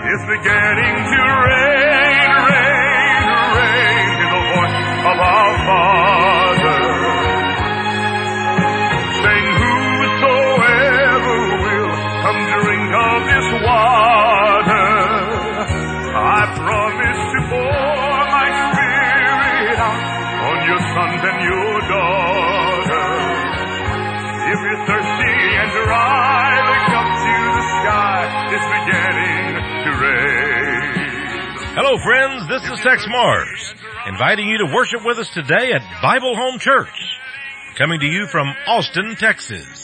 It's beginning to rain, rain, rain. Hear the voice of our Father saying, whosoever will come drink of this water, I promise to pour my Spirit out on your sons and your daughters. If you're thirsty and dry, look up to the sky. It's beginning to rain. Hello, friends. This is Tex Mars, inviting you to worship with us today at Bible Home Church, coming to you from Austin, Texas.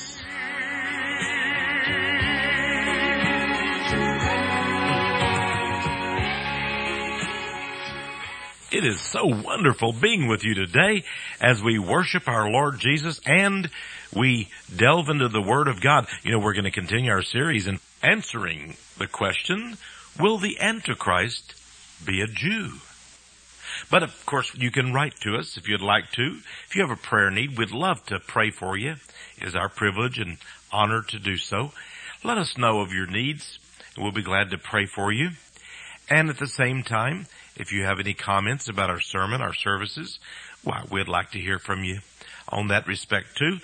It is so wonderful being with you today as we worship our Lord Jesus and we delve into the Word of God. You know, we're going to continue our series in answering the question, will the Antichrist be a Jew? But of course, you can write to us if you'd like to. If you have a prayer need, we'd love to pray for you. It is our privilege and honor to do so. Let us know of your needs, and we'll be glad to pray for you. And at the same time, if you have any comments about our sermon, our services, why, we'd like to hear from you on that respect too.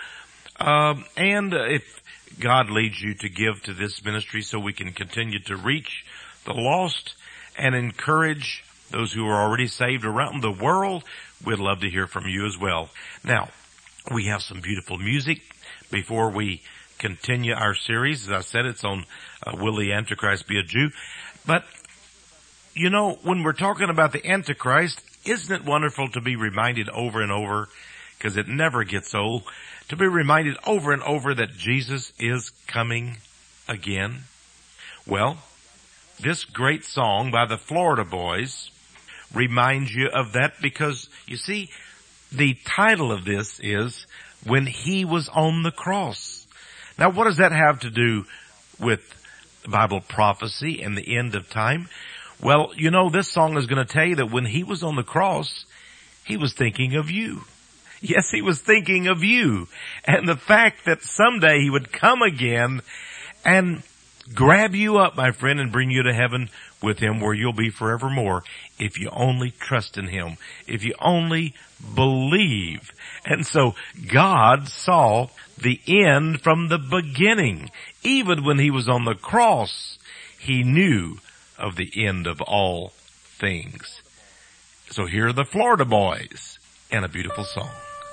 And if God leads you to give to this ministry so we can continue to reach the lost and encourage those who are already saved around the world, we'd love to hear from you as well. Now, we have some beautiful music before we continue our series. As I said, it's on Will the Antichrist Be a Jew? But you know, when we're talking about the Antichrist, isn't it wonderful to be reminded over and over, because it never gets old, to be reminded over and over that Jesus is coming again? Well, this great song by the Florida Boys reminds you of that because, you see, the title of this is When He Was on the Cross. Now, what does that have to do with Bible prophecy and the end of time? Well, you know, this song is going to tell you that when He was on the cross, He was thinking of you. Yes, He was thinking of you. And the fact that someday He would come again and grab you up, my friend, and bring you to heaven with Him where you'll be forevermore if you only trust in Him, if you only believe. And so God saw the end from the beginning. Even when He was on the cross, He knew of the end of all things. So here are the Florida Boys and a beautiful song.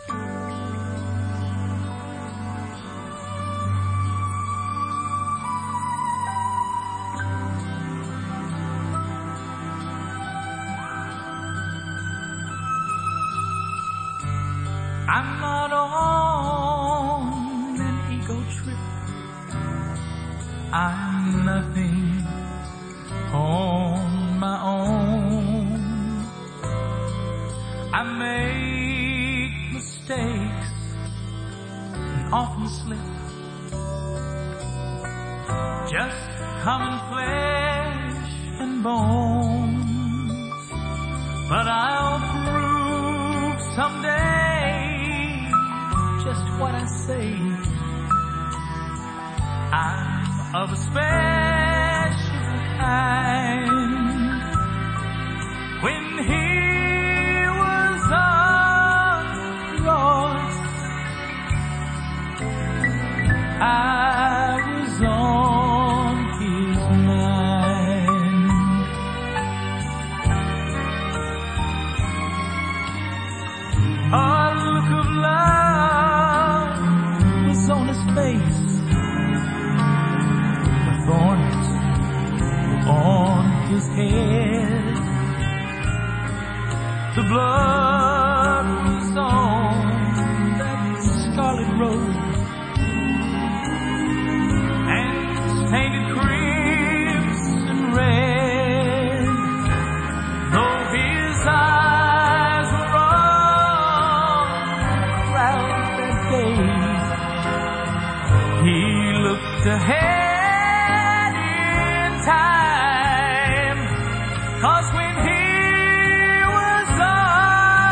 I'm not on an ego trip. I'm nothing on my own. I make mistakes and often slip. Just common flesh and bones. But I'll prove someday just what I say. I'm of a special kind. When He was on the cross, I was on His mind. A look of love was on His face. The thorns on His head. The blood was on that scarlet robe, and painted crimson red. Though His eyes were on the crowd that day, He looked ahead in time. 'Cause when He was on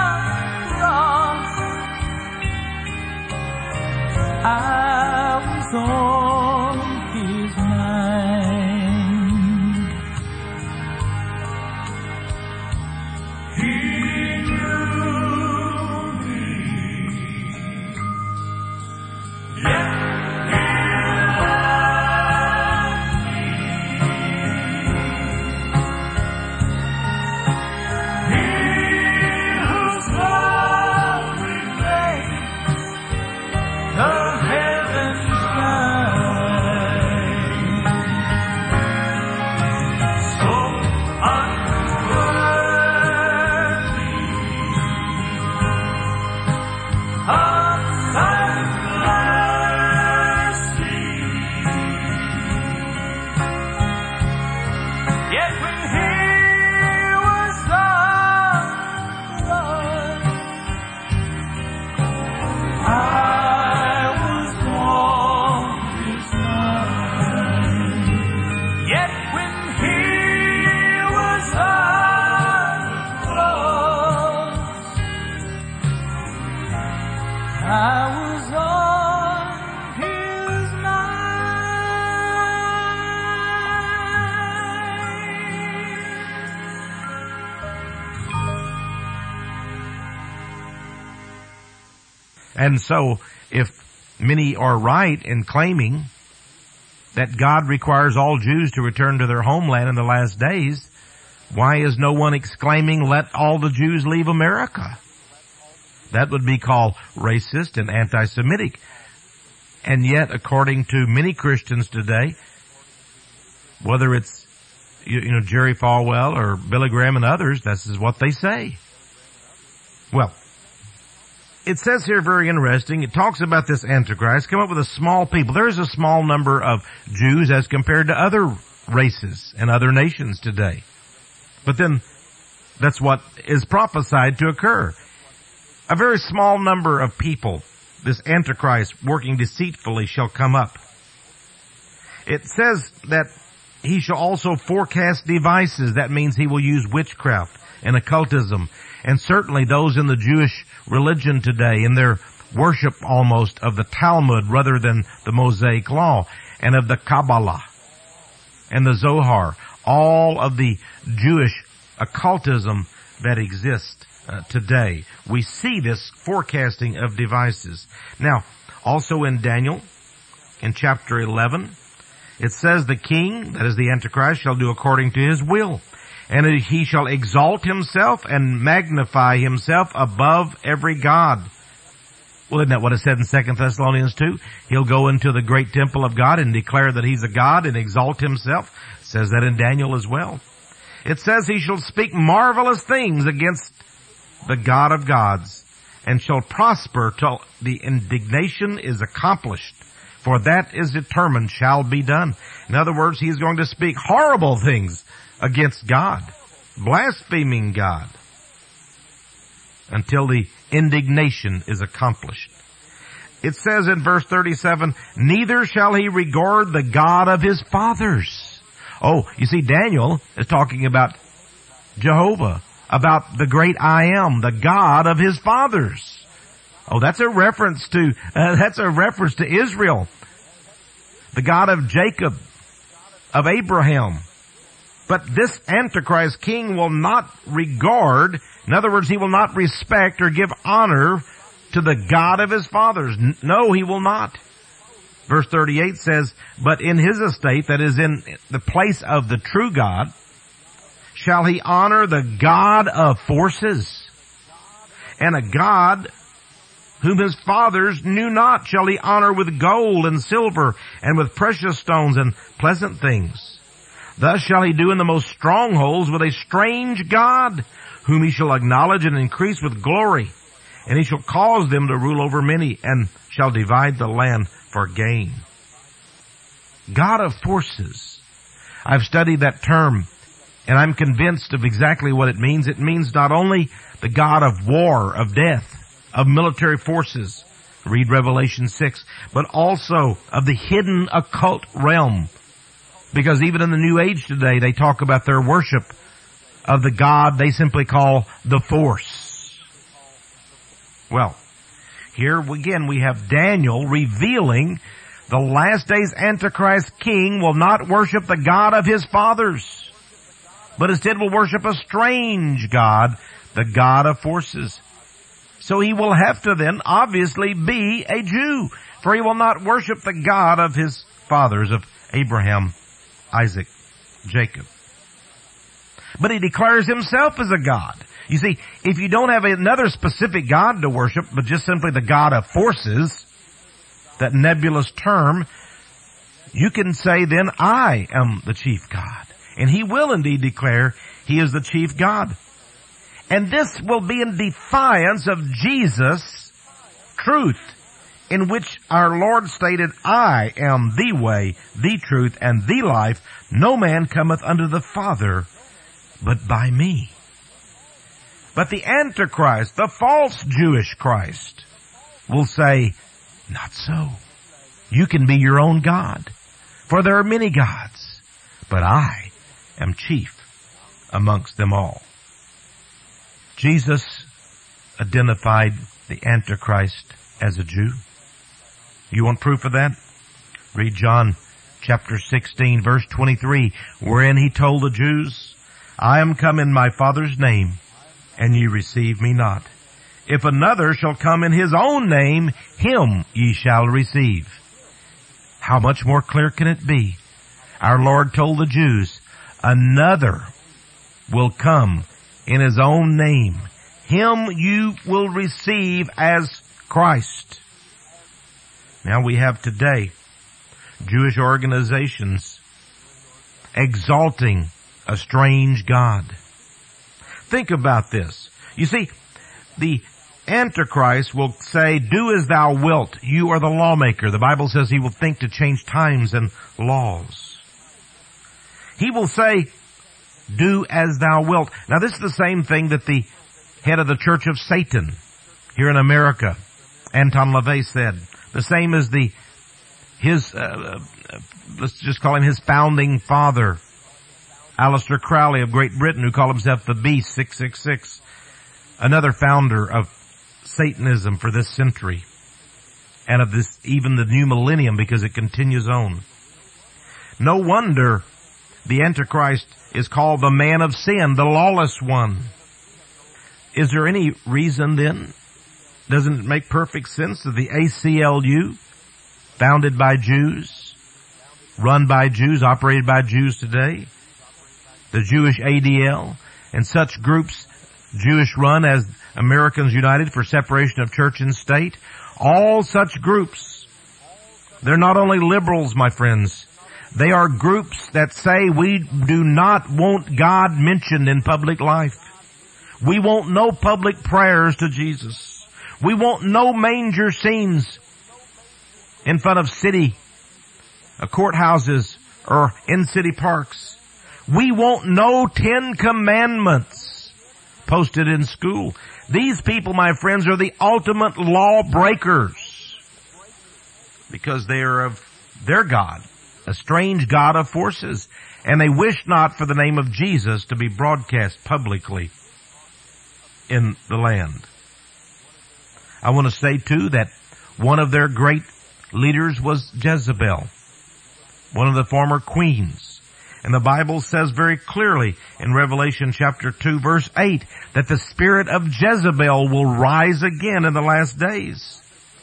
when he was on the run, I was on his mind. Yet when he was on the cross, I was on his mind. And so, if many are right in claiming that God requires all Jews to return to their homeland in the last days, why is no one exclaiming, let all the Jews leave America? That would be called racist and anti-Semitic. And yet, according to many Christians today, whether it's, Jerry Falwell or Billy Graham and others, this is what they say. Well, it says here very interesting, it talks about this Antichrist, come up with a small people. There is a small number of Jews as compared to other races and other nations today. But then, that's what is prophesied to occur. A very small number of people, this Antichrist working deceitfully, shall come up. It says that he shall also forecast devices. That means he will use witchcraft and occultism. And certainly those in the Jewish religion today, in their worship almost of the Talmud rather than the Mosaic Law, and of the Kabbalah and the Zohar, all of the Jewish occultism that exists today. We see this forecasting of devices. Now, also in Daniel, in chapter 11, it says the king, that is the Antichrist, shall do according to his will. And he shall exalt himself and magnify himself above every god. Well, isn't that what it said in 2 Thessalonians 2? He'll go into the great temple of God and declare that he's a god and exalt himself. It says that in Daniel as well. It says he shall speak marvelous things against the God of gods, and shall prosper till the indignation is accomplished. For that is determined shall be done. In other words, he is going to speak horrible things against God, blaspheming God, until the indignation is accomplished. It says in verse 37, neither shall he regard the God of his fathers. Oh, you see, Daniel is talking about Jehovah, about the great I am, the God of his fathers. Oh, that's a reference to Israel, the God of Jacob, of Abraham. But this Antichrist king will not regard, in other words, he will not respect or give honor to the God of his fathers. No, he will not. Verse 38 says, but in his estate, that is in the place of the true God, shall he honor the God of forces, and a God whom his fathers knew not shall he honor with gold and silver and with precious stones and pleasant things. Thus shall he do in the most strongholds with a strange God, whom he shall acknowledge and increase with glory. And he shall cause them to rule over many, and shall divide the land for gain. God of forces. I've studied that term, and I'm convinced of exactly what it means. It means not only the God of war, of death, of military forces, read Revelation 6, but also of the hidden occult realm. Because even in the New Age today, they talk about their worship of the God they simply call the force. Well, here again we have Daniel revealing the last days Antichrist king will not worship the God of his fathers, but instead will worship a strange God, the God of forces. So he will have to then obviously be a Jew, for he will not worship the God of his fathers, of Abraham, Isaac, Jacob. But he declares himself as a God. You see, if you don't have another specific God to worship, but just simply the God of forces, that nebulous term, you can say then, I am the chief God. And he will indeed declare he is the chief God. And this will be in defiance of Jesus' truth, in which our Lord stated, I am the way, the truth, and the life. No man cometh unto the Father but by me. But the Antichrist, the false Jewish Christ, will say, not so. You can be your own God, for there are many gods, but I am chief amongst them all. Jesus identified the Antichrist as a Jew. You want proof of that? Read John chapter 16, verse 23, wherein he told the Jews, I am come in my Father's name, and ye receive me not. If another shall come in his own name, him ye shall receive. How much more clear can it be? Our Lord told the Jews, another will come in his own name. Him you will receive as Christ. Now we have today Jewish organizations exalting a strange God. Think about this. You see, the Antichrist will say, do as thou wilt. You are the lawmaker. The Bible says he will think to change times and laws. He will say, do as thou wilt. Now this is the same thing that the head of the Church of Satan here in America, Anton LaVey, said. The same as let's just call him his founding father, Aleister Crowley of Great Britain, who called himself the Beast 666, another founder of Satanism for this century and of this, even the new millennium, because it continues on. No wonder the Antichrist is called the man of sin, the lawless one. Is there any reason then? Doesn't it make perfect sense that the ACLU, founded by Jews, run by Jews, operated by Jews today, the Jewish ADL, and such groups, Jewish run as Americans United for Separation of Church and State, all such groups, they're not only liberals, my friends, they are groups that say we do not want God mentioned in public life. We want no public prayers to Jesus. We want no manger scenes in front of city courthouses or in city parks. We want no 10 commandments posted in school. These people, my friends, are the ultimate law breakers because they are of their God, a strange God of forces, and they wish not for the name of Jesus to be broadcast publicly in the land. I want to say too that one of their great leaders was Jezebel, one of the former queens. And the Bible says very clearly in Revelation chapter 2 verse 8 that the spirit of Jezebel will rise again in the last days.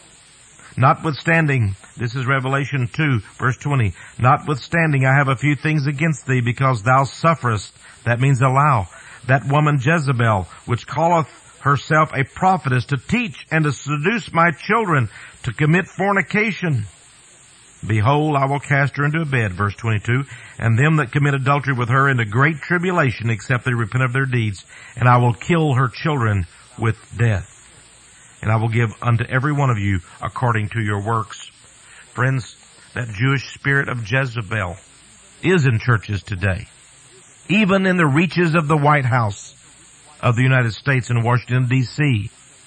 Notwithstanding, this is Revelation 2 verse 20, notwithstanding I have a few things against thee because thou sufferest, that means allow, that woman Jezebel, which calleth herself a prophetess, to teach and to seduce my children to commit fornication. Behold, I will cast her into a bed, verse 22, and them that commit adultery with her into great tribulation, except they repent of their deeds. And I will kill her children with death. And I will give unto every one of you according to your works. Friends, that Jewish spirit of Jezebel is in churches today. Even in the reaches of the White House of the United States in Washington, D.C.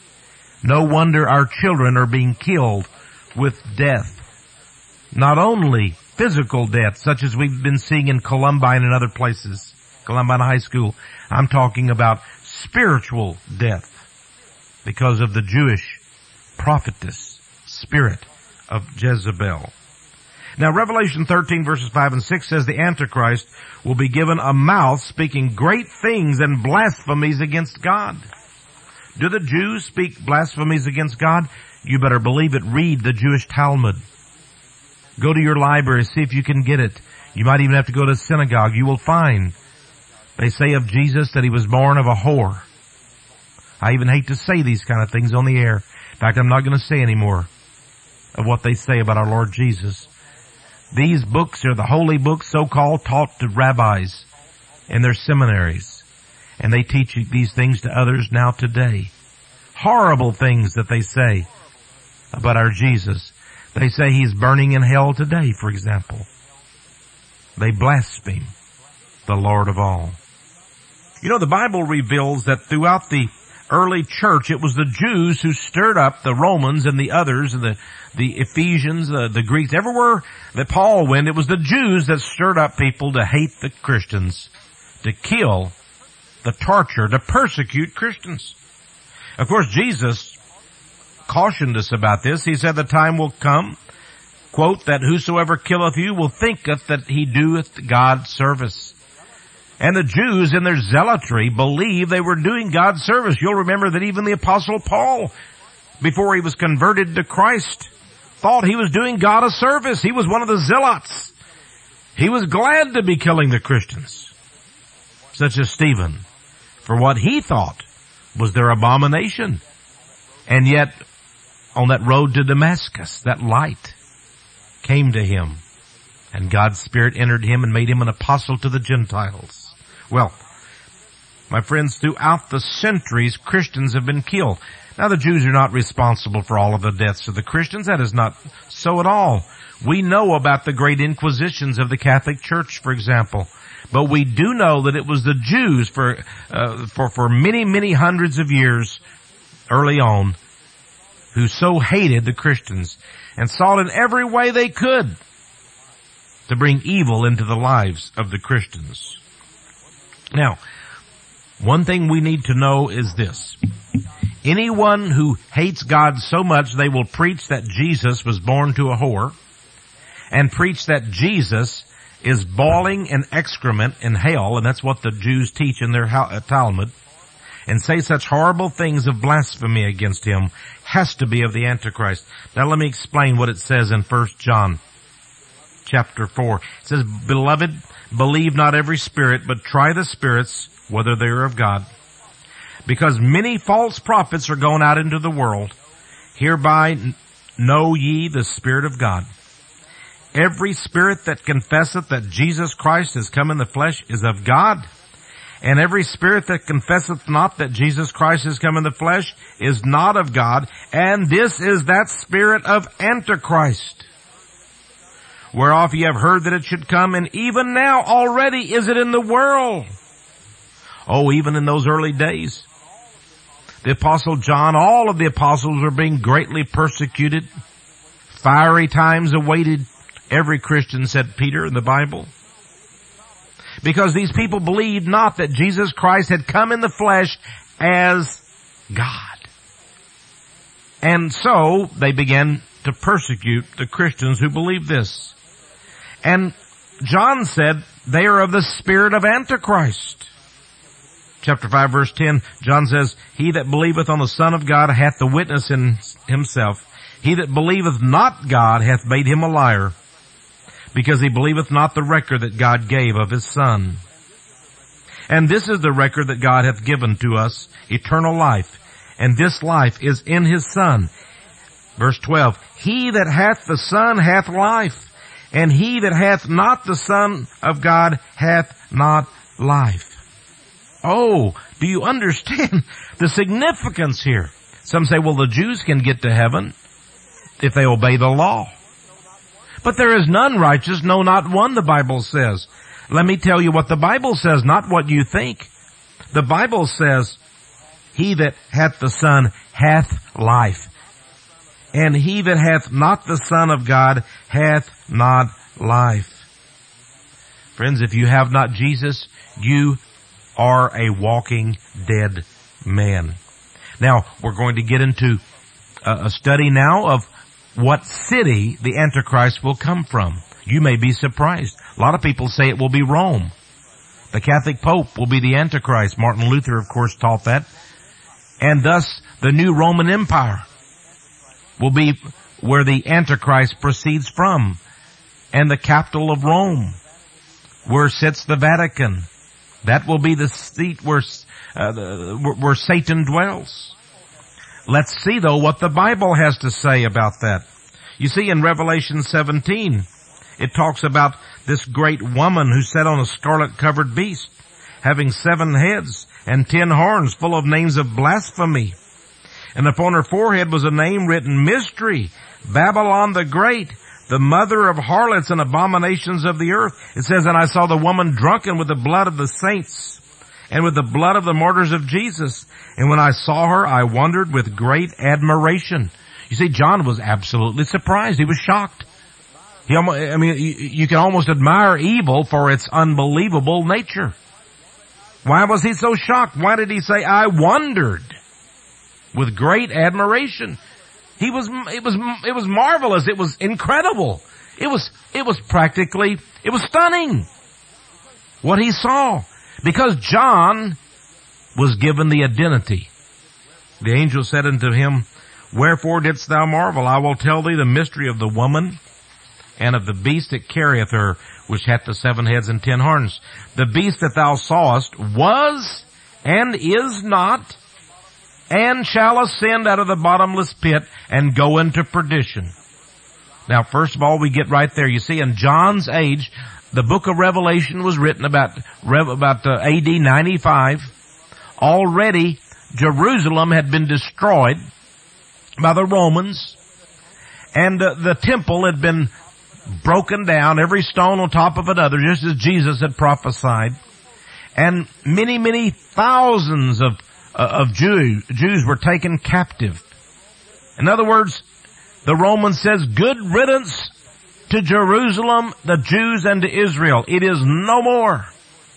No wonder our children are being killed with death. Not only physical death, such as we've been seeing in Columbine and other places, Columbine High School. I'm talking about spiritual death because of the Jewish prophetess spirit of Jezebel. Now, Revelation 13 verses 5 and 6 says the Antichrist will be given a mouth speaking great things and blasphemies against God. Do the Jews speak blasphemies against God? You better believe it. Read the Jewish Talmud. Go to your library, see if you can get it. You might even have to go to a synagogue. You will find they say of Jesus that he was born of a whore. I even hate to say these kind of things on the air. In fact, I'm not going to say any more of what they say about our Lord Jesus. These books are the holy books so-called taught to rabbis in their seminaries. And they teach these things to others now today. Horrible things that they say about our Jesus. They say he's burning in hell today, for example. They blaspheme the Lord of all. You know, the Bible reveals that throughout the early church, it was the Jews who stirred up the Romans and the others, and the Ephesians, the Greeks. Everywhere that Paul went, it was the Jews that stirred up people to hate the Christians, to kill, to torture, to persecute Christians. Of course, Jesus cautioned us about this. He said the time will come, quote, that whosoever killeth you will thinketh that he doeth God service. And the Jews in their zealotry believed they were doing God's service. You'll remember that even the Apostle Paul, before he was converted to Christ, thought he was doing God a service. He was one of the zealots. He was glad to be killing the Christians, such as Stephen, for what he thought was their abomination. And yet, on that road to Damascus, that light came to him, and God's Spirit entered him and made him an apostle to the Gentiles. Well, my friends, throughout the centuries, Christians have been killed. Now, the Jews are not responsible for all of the deaths of the Christians. That is not so at all. We know about the great inquisitions of the Catholic Church, for example. But we do know that it was the Jews for many, many hundreds of years early on who so hated the Christians and sought in every way they could to bring evil into the lives of the Christians. Now, one thing we need to know is this. Anyone who hates God so much they will preach that Jesus was born to a whore and preach that Jesus is boiling in excrement in hell, and that's what the Jews teach in their Talmud, and say such horrible things of blasphemy against him, has to be of the Antichrist. Now let me explain what it says in 1 John chapter 4. It says, Beloved, believe not every spirit, but try the spirits, whether they are of God. Because many false prophets are gone out into the world. Hereby know ye the Spirit of God. Every spirit that confesseth that Jesus Christ is come in the flesh is of God. And every spirit that confesseth not that Jesus Christ is come in the flesh is not of God. And this is that spirit of Antichrist, whereof ye have heard that it should come, and even now already is it in the world. Oh, even in those early days, the Apostle John, all of the apostles were being greatly persecuted. Fiery times awaited every Christian, said Peter in the Bible. Because these people believed not that Jesus Christ had come in the flesh as God. And so they began to persecute the Christians who believed this. And John said they are of the spirit of Antichrist. Chapter 5 verse 10, John says, He that believeth on the Son of God hath the witness in himself. He that believeth not God hath made him a liar, because he believeth not the record that God gave of his Son. And this is the record that God hath given to us, eternal life. And this life is in his Son. Verse 12, He that hath the Son hath life, and he that hath not the Son of God hath not life. Oh, do you understand the significance here? Some say, well, the Jews can get to heaven if they obey the law. But there is none righteous, no, not one, the Bible says. Let me tell you what the Bible says, not what you think. The Bible says, He that hath the Son hath life, and he that hath not the Son of God hath not life. Friends, if you have not Jesus, you are a walking dead man. Now, we're going to get into a study now of what city the Antichrist will come from. You may be surprised. A lot of people say it will be Rome. The Catholic Pope will be the Antichrist. Martin Luther, of course, taught that. And thus, the new Roman Empire will be where the Antichrist proceeds from. And the capital of Rome, where sits the Vatican. That will be the seat where Satan dwells. Let's see, though, what the Bible has to say about that. You see, in Revelation 17, it talks about this great woman who sat on a scarlet-covered beast, having 7 heads and 10 horns, full of names of blasphemy. And upon her forehead was a name written, Mystery, Babylon the Great, the mother of harlots and abominations of the earth. It says, And I saw the woman drunken with the blood of the saints and with the blood of the martyrs of Jesus. And when I saw her, I wondered with great admiration. You see, John was absolutely surprised. He was shocked. You can almost admire evil for its unbelievable nature. Why was he so shocked? Why did he say, I wondered with great admiration? It was marvelous. It was incredible. It was stunning what he saw, because John was given the identity. The angel said unto him, Wherefore didst thou marvel? I will tell thee the mystery of the woman and of the beast that carrieth her, which hath the 7 heads and 10 horns. The beast that thou sawest was and is not, and shall ascend out of the bottomless pit and go into perdition. Now, first of all, we get right there. You see, in John's age, the book of Revelation was written about AD 95. Already, Jerusalem had been destroyed by the Romans, and the temple had been broken down, every stone on top of another, just as Jesus had prophesied. And many, many thousands of Jews were taken captive. In other words, the Roman says, good riddance to Jerusalem, the Jews, and to Israel. It is no more.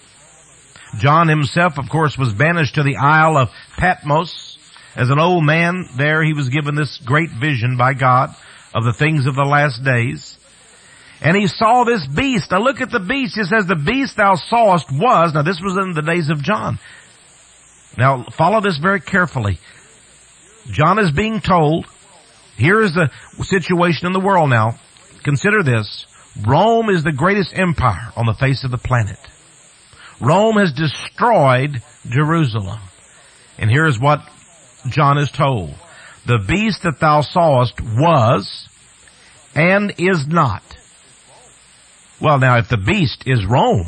John himself, of course, was banished to the Isle of Patmos. As an old man there, he was given this great vision by God of the things of the last days. And he saw this beast. Now look at the beast. It says, the beast thou sawest was. Now this was in the days of John. Now follow this very carefully. John is being told, here is the situation in the world now. Consider this. Rome is the greatest empire on the face of the planet. Rome has destroyed Jerusalem. And here is what John is told. The beast that thou sawest was and is not. Well, now, if the beast is Rome,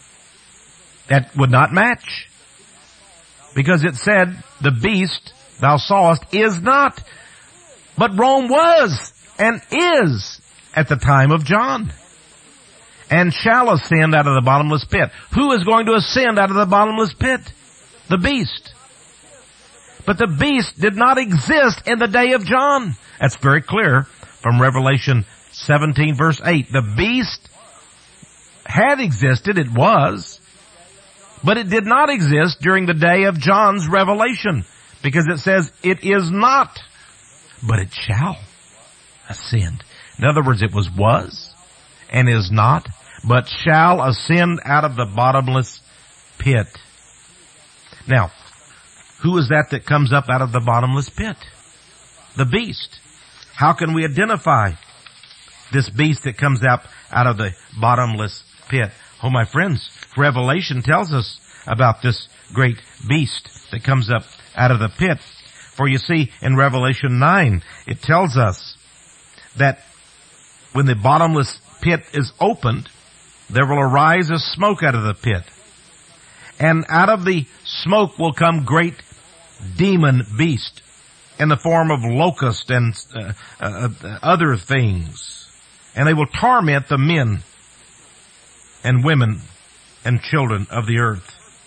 that would not match. Because it said, the beast thou sawest is not. But Rome was and is at the time of John. And shall ascend out of the bottomless pit. Who is going to ascend out of the bottomless pit? The beast. But the beast did not exist in the day of John. That's very clear from Revelation 17 verse 8. The beast had existed, it was, but it did not exist during the day of John's revelation, because it says it is not, but it shall ascend. In other words, it was and is not, but shall ascend out of the bottomless pit. Now, who is that comes up out of the bottomless pit? The beast. How can we identify this beast that comes up out of the bottomless pit? Oh, my friends, Revelation tells us about this great beast that comes up out of the pit. For you see, in Revelation 9, it tells us that when the bottomless pit is opened, there will arise a smoke out of the pit. And out of the smoke will come great demon beast in the form of locust and other things. And they will torment the men and women and children of the earth.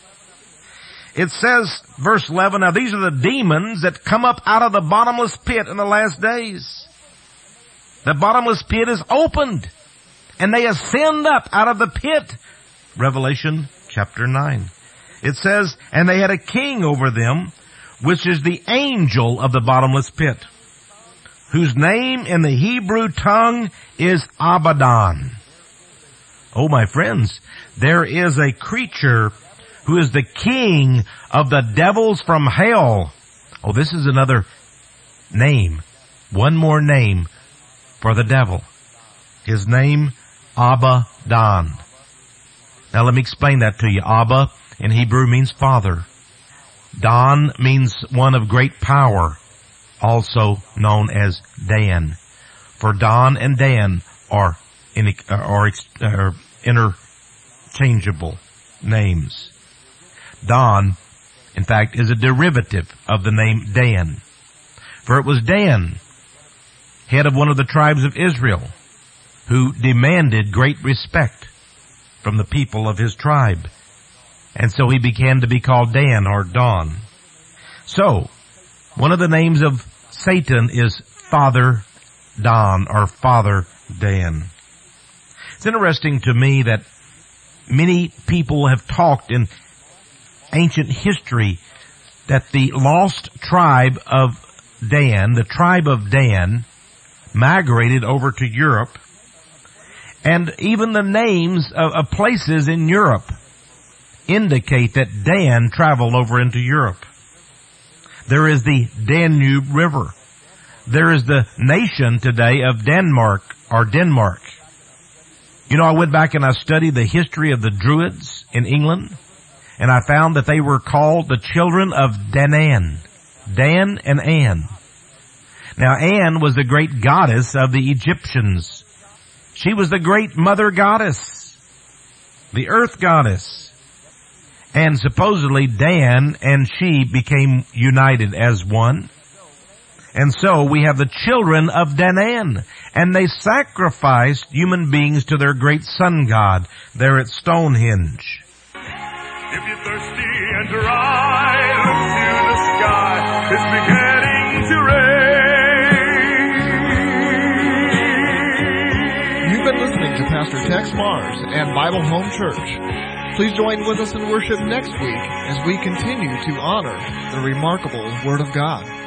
It says, verse 11, now these are the demons that come up out of the bottomless pit in the last days. The bottomless pit is opened, and they ascend up out of the pit. Revelation chapter 9. It says, and they had a king over them, which is the angel of the bottomless pit, whose name in the Hebrew tongue is Abaddon. Oh, my friends, there is a creature who is the king of the devils from hell. Oh, this is another name. One more name for the devil. His name, Abaddon. Now let me explain that to you. Abba in Hebrew means father. Don means one of great power, also known as Dan. For Don and Dan are interchangeable names. Don, in fact, is a derivative of the name Dan. For it was Dan, head of one of the tribes of Israel, who demanded great respect from the people of his tribe. And so he began to be called Dan or Don. So, one of the names of Satan is Father Don or Father Dan. It's interesting to me that many people have talked in ancient history that the lost tribe of Dan, the tribe of Dan, migrated over to Europe, and even the names of places in Europe indicate that Dan traveled over into Europe. There is the Danube River. There is the nation today of Denmark or Denmark. You know, I went back and I studied the history of the Druids in England, and I found that they were called the children of Danann. Dan and Ann. Now, Ann was the great goddess of the Egyptians. She was the great mother goddess, the earth goddess. And supposedly Dan and she became united as one. And so we have the children of Danann. And they sacrificed human beings to their great sun god there at Stonehenge. If you're thirsty and dry, look to the sky. It's beginning to rain. You've been listening to Pastor Tex Mars and Bible Home Church. Please join with us in worship next week as we continue to honor the remarkable Word of God.